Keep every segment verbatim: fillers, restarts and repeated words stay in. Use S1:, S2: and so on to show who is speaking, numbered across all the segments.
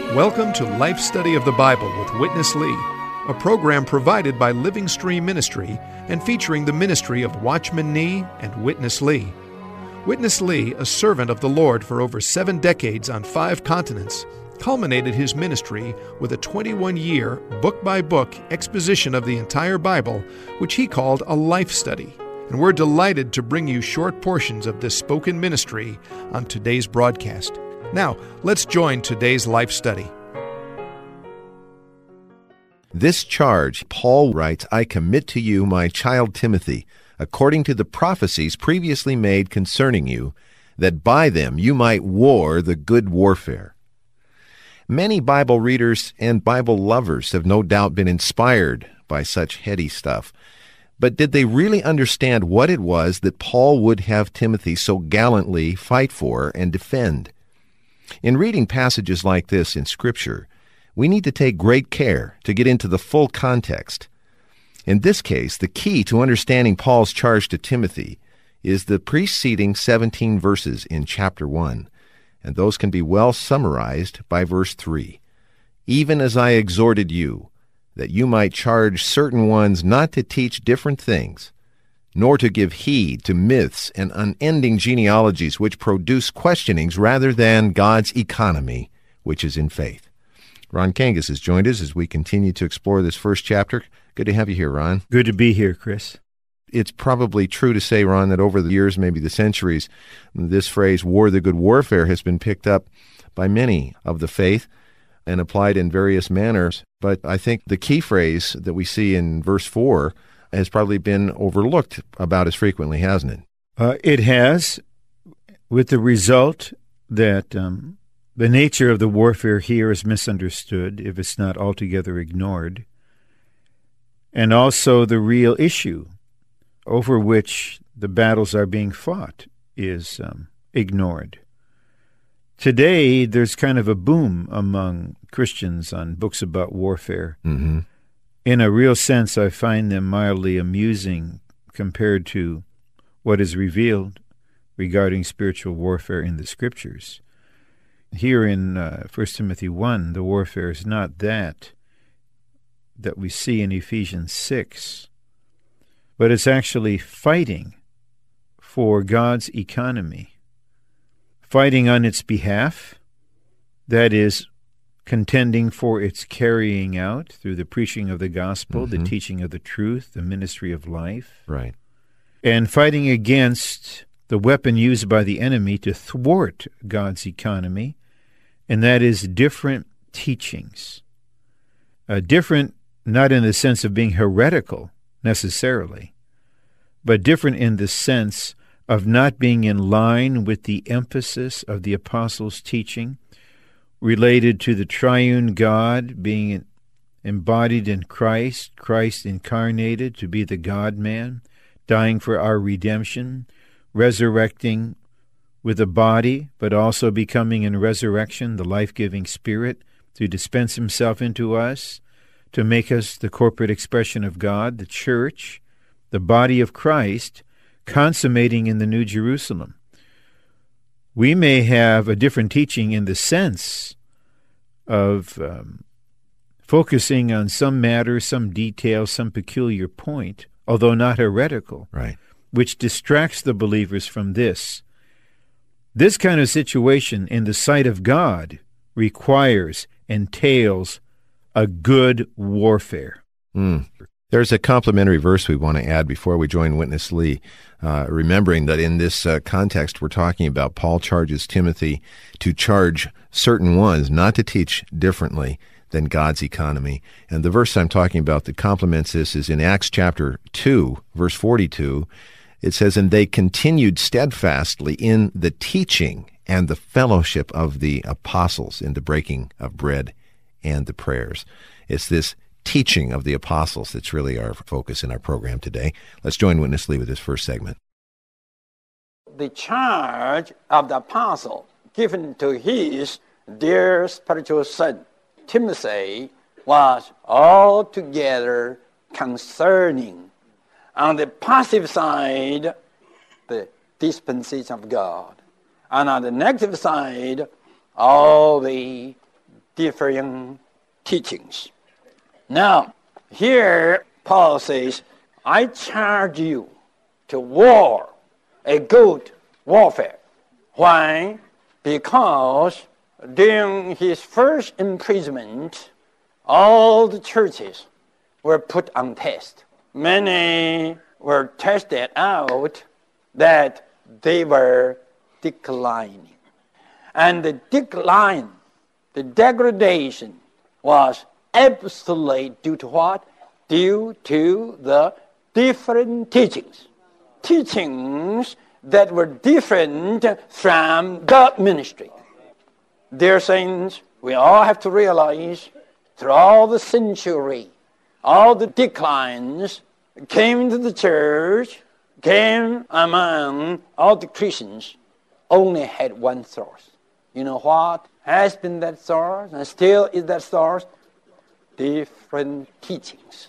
S1: Welcome to Life Study of the Bible with Witness Lee, a program provided by Living Stream Ministry and featuring the ministry of Watchman Nee and Witness Lee. Witness Lee, a servant of the Lord for over seven decades on five continents, culminated his ministry with a twenty-one-year, book-by-book exposition of the entire Bible, which he called a life study. And we're delighted to bring you short portions of this spoken ministry on today's broadcast. Now, let's join today's life study.
S2: This charge, Paul writes, I commit to you, my child Timothy, according to the prophecies previously made concerning you, that by them you might war the good warfare. Many Bible readers and Bible lovers have no doubt been inspired by such heady stuff. But did they really understand what it was that Paul would have Timothy so gallantly fight for and defend? In reading passages like this in Scripture, we need to take great care to get into the full context. In this case, the key to understanding Paul's charge to Timothy is the preceding seventeen verses in chapter one, and those can be well summarized by verse three. Even as I exhorted you, that you might charge certain ones not to teach different things, nor to give heed to myths and unending genealogies which produce questionings rather than God's economy, which is in faith. Ron Kangas has joined us as we continue to explore this first chapter. Good to have you here, Ron.
S3: Good to be here, Chris.
S2: It's probably true to say, Ron, that over the years, maybe the centuries, this phrase, war the good warfare, has been picked up by many of the faith and applied in various manners. But I think the key phrase that we see in verse four has probably been overlooked about as frequently, hasn't it?
S3: Uh, it has, with the result that um, the nature of the warfare here is misunderstood, if it's not altogether ignored, and also the real issue over which the battles are being fought is um, ignored. Today, there's kind of a boom among Christians on books about warfare.
S2: Mm-hmm.
S3: In a real sense, I find them mildly amusing compared to what is revealed regarding spiritual warfare in the Scriptures. Here in uh, First Timothy one, the warfare is not that that we see in Ephesians six, but it's actually fighting for God's economy, fighting on its behalf, that is, contending for its carrying out through the preaching of the gospel, mm-hmm. the teaching of the truth, the ministry of life.
S2: Right.
S3: And fighting against the weapon used by the enemy to thwart God's economy, and that is different teachings. Uh, different not in the sense of being heretical, necessarily, but different in the sense of not being in line with the emphasis of the apostles' teaching, related to the triune God being embodied in Christ, Christ incarnated to be the God-man, dying for our redemption, resurrecting with a body, but also becoming in resurrection the life-giving Spirit to dispense himself into us, to make us the corporate expression of God, the church, the body of Christ, consummating in the New Jerusalem. We may have a different teaching in the sense of um, focusing on some matter, some detail, some peculiar point, although not heretical,
S2: right,
S3: which distracts the believers from this. This kind of situation in the sight of God requires, entails, a good warfare.
S2: Mm. There's a complementary verse we want to add before we join Witness Lee, uh, remembering that in this uh, context we're talking about, Paul charges Timothy to charge certain ones not to teach differently than God's economy. And the verse I'm talking about that complements this is in Acts chapter two, verse forty-two. It says, and they continued steadfastly in the teaching and the fellowship of the apostles, in the breaking of bread and the prayers. It's this teaching of the apostles that's really our focus in our program today. Let's join Witness Lee with this first segment.
S4: The charge of the apostle given to his dear spiritual son, Timothy, was altogether concerning. On the positive side, the dispensation of God. And on the negative side, all the differing teachings. Now, here Paul says, I charge you to war, a good warfare. Why? Because during his first imprisonment, all the churches were put on test. Many were tested out that they were declining. And the decline, the degradation, was absolutely due to what? Due to the different teachings. Teachings that were different from the ministry. Dear saints, we all have to realize through all the century, all the declines came into the church, came among all the Christians, only had one source. You know what has been that source and still is that source? Different teachings.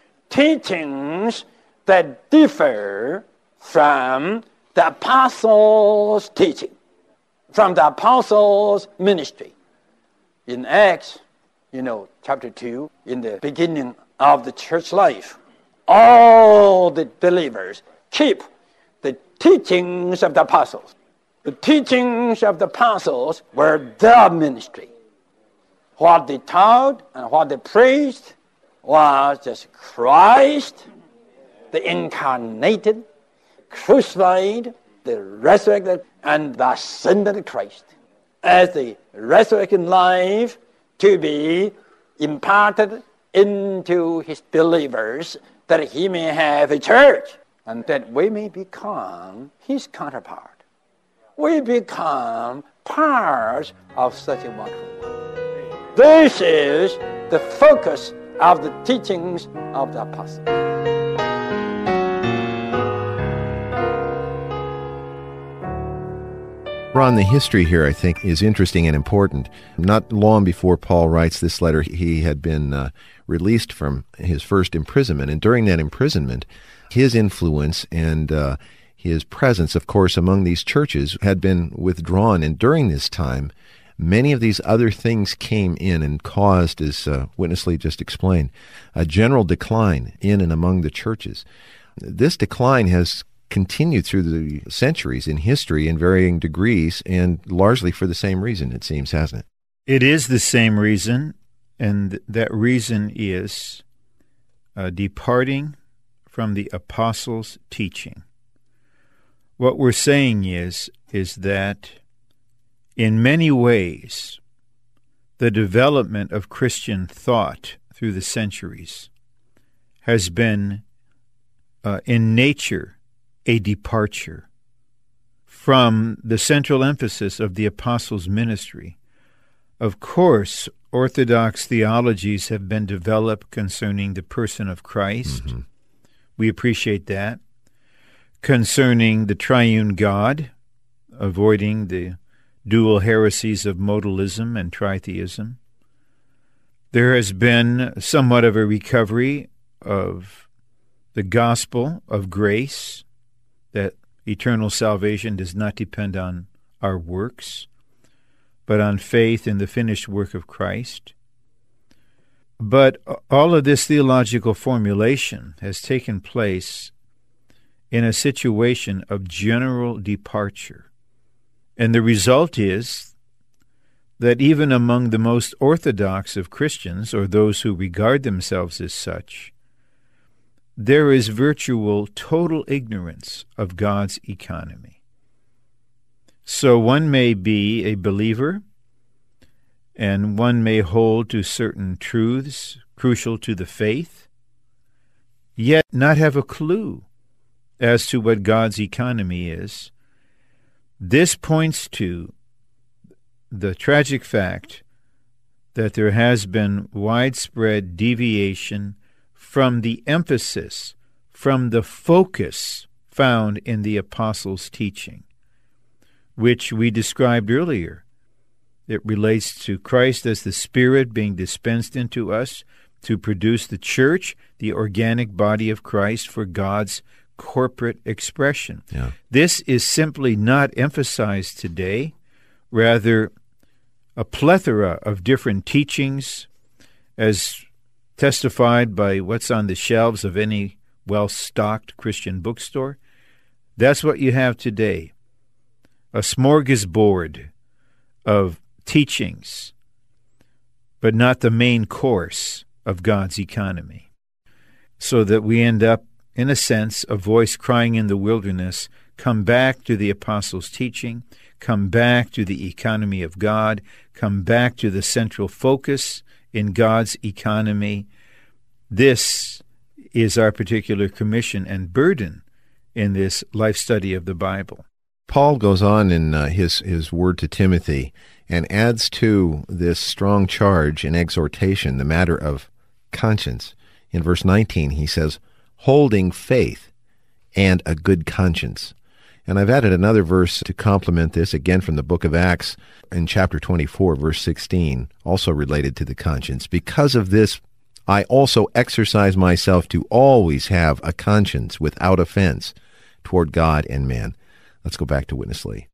S4: Teachings that differ from the apostles' teaching, from the apostles' ministry. In Acts, you know, chapter two, in the beginning of the church life, all the believers keep the teachings of the apostles. The teachings of the apostles were the ministry. What they taught and what they preached was just Christ, the incarnated, crucified, the resurrected, and the ascended Christ, as the resurrected life to be imparted into his believers, that he may have a church, and that we may become his counterpart. We become parts of such a wonderful world. This is the focus of the teachings of the apostles.
S2: Ron, the history here, I think, is interesting and important. Not long before Paul writes this letter, he had been uh, released from his first imprisonment. And during that imprisonment, his influence and uh, his presence, of course, among these churches had been withdrawn. And during this time, many of these other things came in and caused, as uh, Witness Lee just explained, a general decline in and among the churches. This decline has continued through the centuries in history in varying degrees, and largely for the same reason, it seems, hasn't it?
S3: It is the same reason, and that reason is uh, departing from the apostles' teaching. What we're saying is, is that in many ways, the development of Christian thought through the centuries has been, uh, in nature, a departure from the central emphasis of the apostles' ministry. Of course, orthodox theologies have been developed concerning the person of Christ. Mm-hmm. We appreciate that. Concerning the triune God, avoiding the dual heresies of modalism and tritheism. There has been somewhat of a recovery of the gospel of grace, that eternal salvation does not depend on our works, but on faith in the finished work of Christ. But all of this theological formulation has taken place in a situation of general departure. And the result is that even among the most orthodox of Christians, or those who regard themselves as such, there is virtual total ignorance of God's economy. So one may be a believer, and one may hold to certain truths crucial to the faith, yet not have a clue as to what God's economy is. This points to the tragic fact that there has been widespread deviation from the emphasis, from the focus found in the apostles' teaching, which we described earlier. It relates to Christ as the Spirit being dispensed into us to produce the church, the organic body of Christ, for God's corporate expression. Yeah. This is simply not emphasized today. Rather, a plethora of different teachings, as testified by what's on the shelves of any well-stocked Christian bookstore. That's what you have today, a smorgasbord of teachings, but not the main course of God's economy. So that we end up, in a sense, a voice crying in the wilderness, come back to the apostles' teaching, come back to the economy of God, come back to the central focus in God's economy. This is our particular commission and burden in this life study of the Bible.
S2: Paul goes on in uh, his, his word to Timothy and adds to this strong charge and exhortation the matter of conscience. In verse nineteen, he says, holding faith and a good conscience. And I've added another verse to complement this, again from the book of Acts, in chapter twenty-four, verse sixteen, also related to the conscience. Because of this, I also exercise myself to always have a conscience without offense toward God and man. Let's go back to Witness Lee.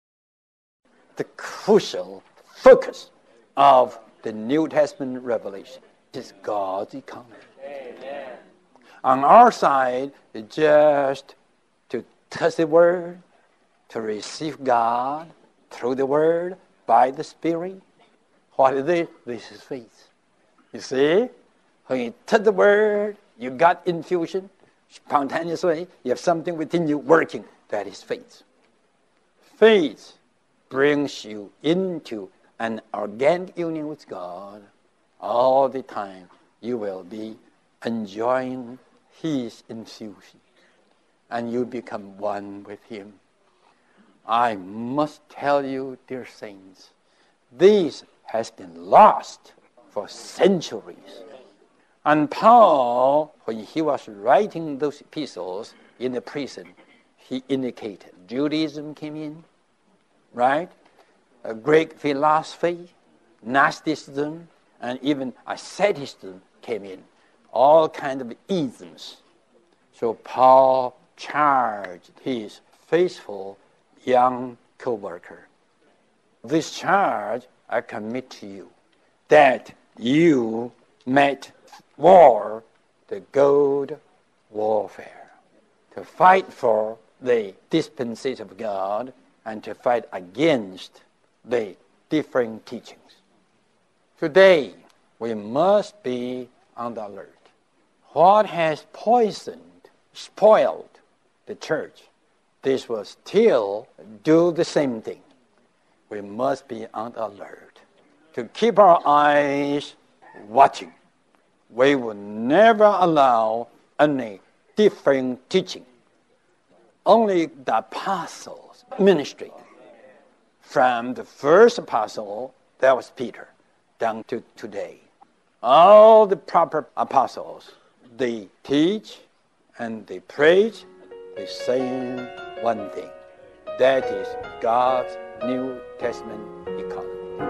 S4: The crucial focus of the New Testament revelation is God's economy. Amen. On our side, it's just to touch the Word, to receive God through the Word, by the Spirit. What is it? This is faith. You see? When you touch the Word, you got infusion, spontaneously, you have something within you working. That is faith. Faith brings you into an organic union with God. All the time you will be enjoying His infusion, and you become one with Him. I must tell you, dear saints, this has been lost for centuries. And Paul, when he was writing those epistles in the prison, he indicated Judaism came in, right? A Greek philosophy, Gnosticism, and even asceticism came in. All kinds of isms. So Paul charged his faithful young co-worker. This charge I commit to you, that you might war the good warfare, to fight for the dispensation of God and to fight against the differing teachings. Today, we must be on the alert. What has poisoned, spoiled the church, this will still do the same thing. We must be on the alert to keep our eyes watching. We will never allow any differing teaching. Only the apostles' ministry, from the first apostle, that was Peter, down to today. All the proper apostles, they teach and they preach the same one thing. That is God's New Testament economy.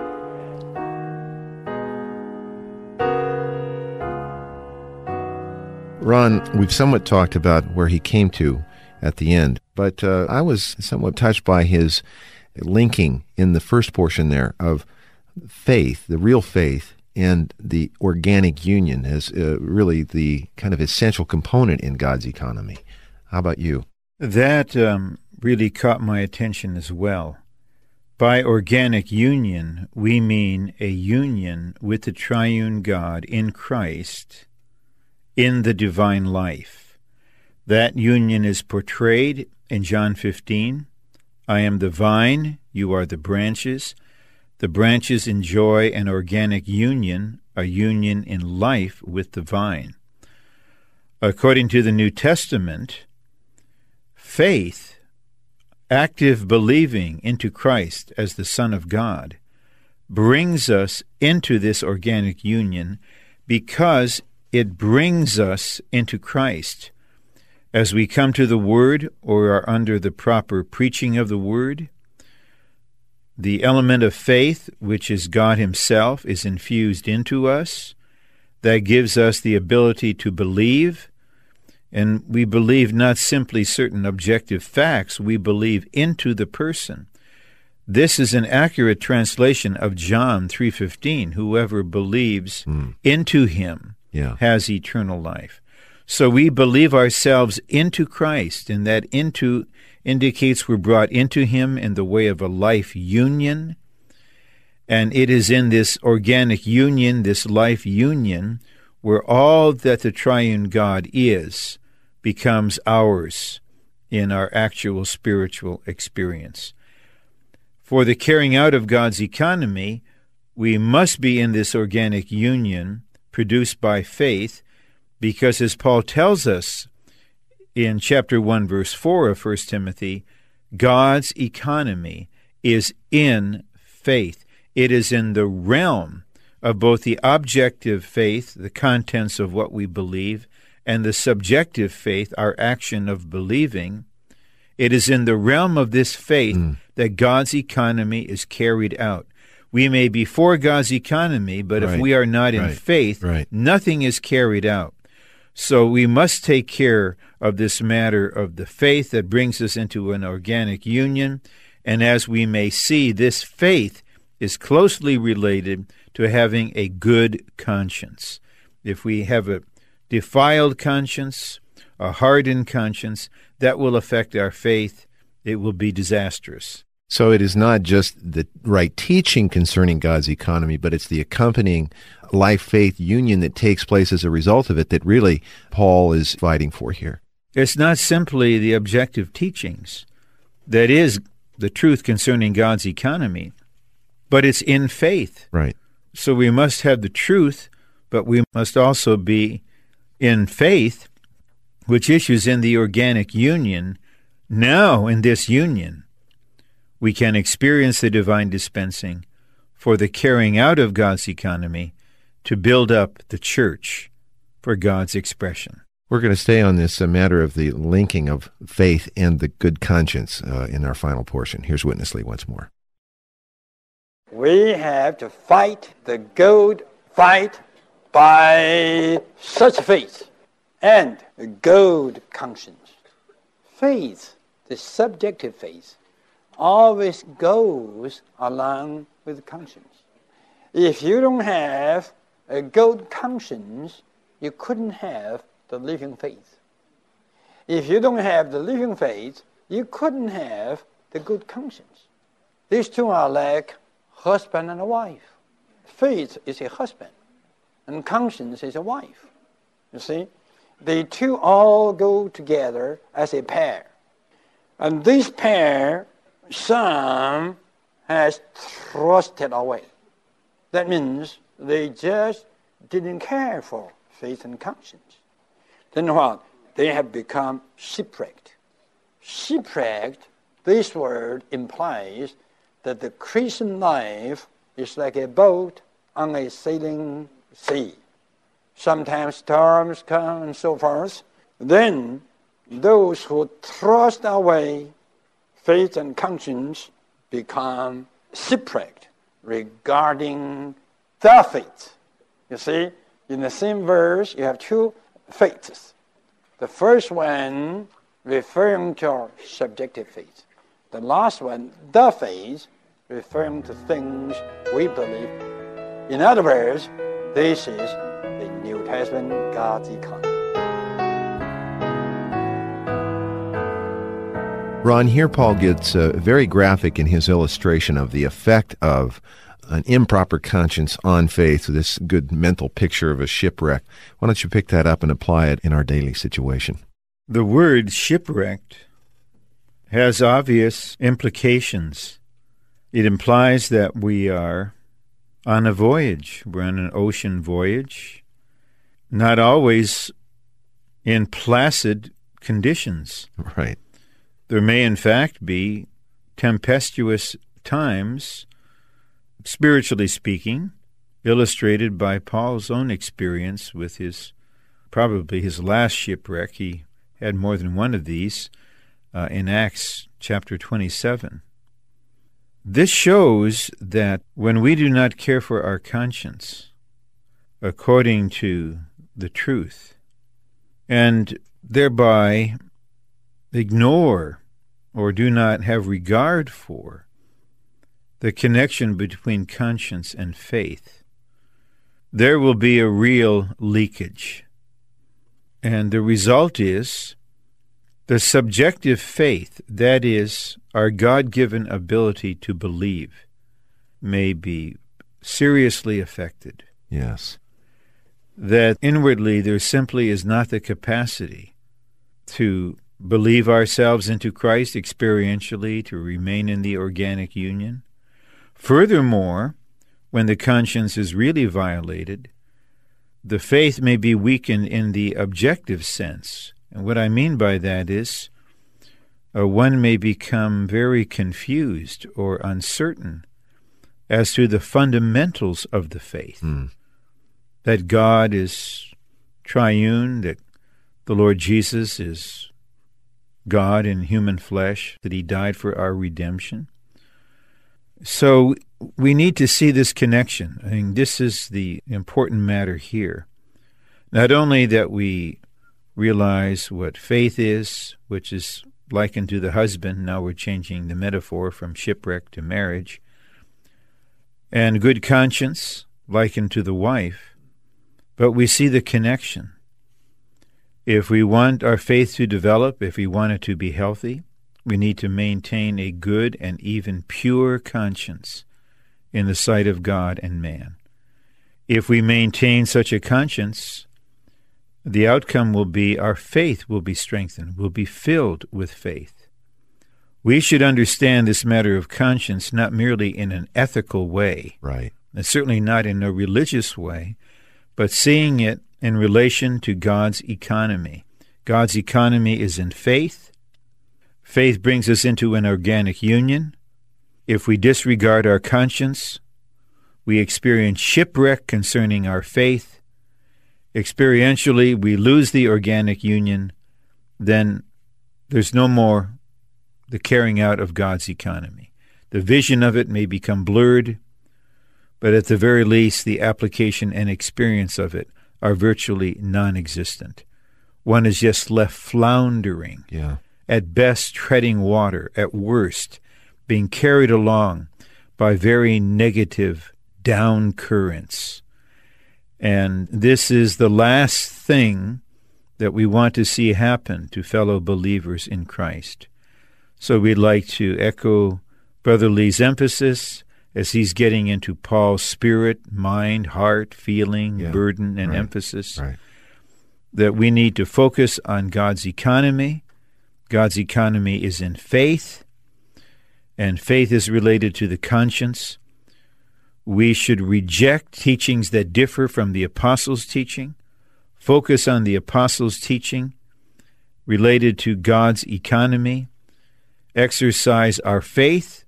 S2: Ron, we've somewhat talked about where he came to at the end, but uh, I was somewhat touched by his linking in the first portion there of faith, the real faith, and the organic union as uh, really the kind of essential component in God's economy. How about you?
S3: That um, really caught my attention as well. By organic union, we mean a union with the triune God in Christ in the divine life. That union is portrayed in John fifteen. I am the vine, you are the branches. The branches enjoy an organic union, a union in life with the vine. According to the New Testament, faith, active believing into Christ as the Son of God, brings us into this organic union because it brings us into Christ. As we come to the Word or are under the proper preaching of the Word, the element of faith, which is God Himself, is infused into us. That gives us the ability to believe, and we believe not simply certain objective facts, we believe into the person. This is an accurate translation of John three fifteen. Whoever believes mm. into him yeah. has eternal life. So we believe ourselves into Christ, and that into indicates we're brought into him in the way of a life union. And it is in this organic union, this life union, where all that the triune God is becomes ours in our actual spiritual experience. For the carrying out of God's economy, we must be in this organic union produced by faith, because as Paul tells us in chapter one, verse four of First Timothy, God's economy is in faith. It is in the realm of both the objective faith, the contents of what we believe, and the subjective faith, our action of believing. It is in the realm of this faith mm. that God's economy is carried out. We may be for God's economy, but right. if we are not in
S2: right.
S3: faith,
S2: right.
S3: nothing is carried out. So we must take care of this matter of the faith that brings us into an organic union. And as we may see, this faith is closely related to having a good conscience. If we have a defiled conscience, a hardened conscience, that will affect our faith. It will be disastrous.
S2: So it is not just the right teaching concerning God's economy, but it's the accompanying life-faith union that takes place as a result of it that really Paul is fighting for here.
S3: It's not simply the objective teachings that is the truth concerning God's economy, but it's in faith.
S2: Right.
S3: So we must have the truth, but we must also be in faith, which issues in the organic union. Now, in this union, we can experience the divine dispensing for the carrying out of God's economy to build up the church for God's expression.
S2: We're going to stay on this uh, matter of the linking of faith and the good conscience uh, in our final portion. Here's Witness Lee once more.
S4: We have to fight the good fight by such faith and a good conscience. Faith, the subjective faith, always goes along with conscience. If you don't have a good conscience, you couldn't have the living faith. If you don't have the living faith, you couldn't have the good conscience. These two are like husband and a wife. Faith is a husband, and conscience is a wife. You see? They two all go together as a pair. And this pair, some has thrust it away. That means they just didn't care for faith and conscience. Then what? They have become shipwrecked. Shipwrecked, this word implies that the Christian life is like a boat on a sailing sea. Sometimes storms come and so forth. Then those who thrust away faith and conscience become shipwrecked regarding the faith. You see, in the same verse, you have two faiths. The first one referring to our subjective faith. The last one, the faith, referring to things we believe. In other words, this is the New Testament God's economy.
S2: Ron, here Paul gets uh, very graphic in his illustration of the effect of an improper conscience on faith, this good mental picture of a shipwreck. Why don't you pick that up and apply it in our daily situation?
S3: The word shipwrecked has obvious implications. It implies that we are on a voyage. We're on an ocean voyage, not always in placid conditions.
S2: Right.
S3: There may, in fact, be tempestuous times, spiritually speaking, illustrated by Paul's own experience with his, probably his last shipwreck. He had more than one of these uh, in Acts chapter twenty-seven. This shows that when we do not care for our conscience according to the truth, and thereby ignore or do not have regard for the connection between conscience and faith, there will be a real leakage. And the result is the subjective faith, that is, our God-given ability to believe, may be seriously affected.
S2: Yes.
S3: That inwardly there simply is not the capacity to believe ourselves into Christ experientially, to remain in the organic union. Furthermore, when the conscience is really violated, the faith may be weakened in the objective sense. And what I mean by that is uh, one may become very confused or uncertain as to the fundamentals of the faith.
S2: Mm. That
S3: God is triune, that the Lord Jesus is God in human flesh, that he died for our redemption. So we need to see this connection. I mean, this is the important matter here. Not only that we realize what faith is, which is likened to the husband, now we're changing the metaphor from shipwreck to marriage, and good conscience, likened to the wife, but we see the connection. If we want our faith to develop, if we want it to be healthy, we need to maintain a good and even pure conscience in the sight of God and man. If we maintain such a conscience, the outcome will be our faith will be strengthened, will be filled with faith. We should understand this matter of conscience not merely in an ethical way,
S2: right,
S3: and certainly not in a religious way, but seeing it in relation to God's economy. God's economy is in faith. Faith brings us into an organic union. If we disregard our conscience, we experience shipwreck concerning our faith. Experientially, we lose the organic union. Then there's no more the carrying out of God's economy. The vision of it may become blurred, but at the very least, the application and experience of it are virtually non-existent. One is just left floundering,
S2: yeah.
S3: at best treading water, at worst being carried along by very negative down currents. And this is the last thing that we want to see happen to fellow believers in Christ. So we'd like to echo Brother Lee's emphasis as he's getting into Paul's spirit, mind, heart, feeling,
S2: yeah,
S3: burden, and
S2: right,
S3: emphasis,
S2: right.
S3: that we need to focus on God's economy. God's economy is in faith, and faith is related to the conscience. We should reject teachings that differ from the apostles' teaching, focus on the apostles' teaching related to God's economy, exercise our faith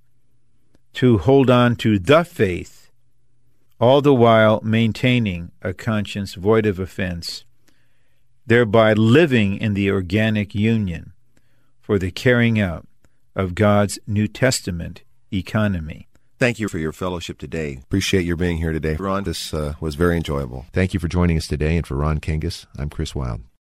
S3: to hold on to the faith, all the while maintaining a conscience void of offense, thereby living in the organic union for the carrying out of God's New Testament economy.
S2: Thank you for your fellowship today. Appreciate your being here today. Ron, this uh, was very enjoyable. Thank you for joining us today, and for Ron Kangas, I'm Chris Wilde.